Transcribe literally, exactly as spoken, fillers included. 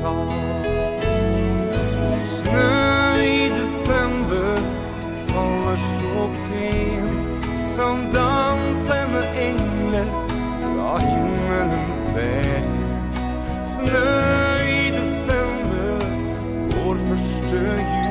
tag. Snö i december faller så pent, som dansen med änglar från himmelen sett. Snö i december, vår första jul.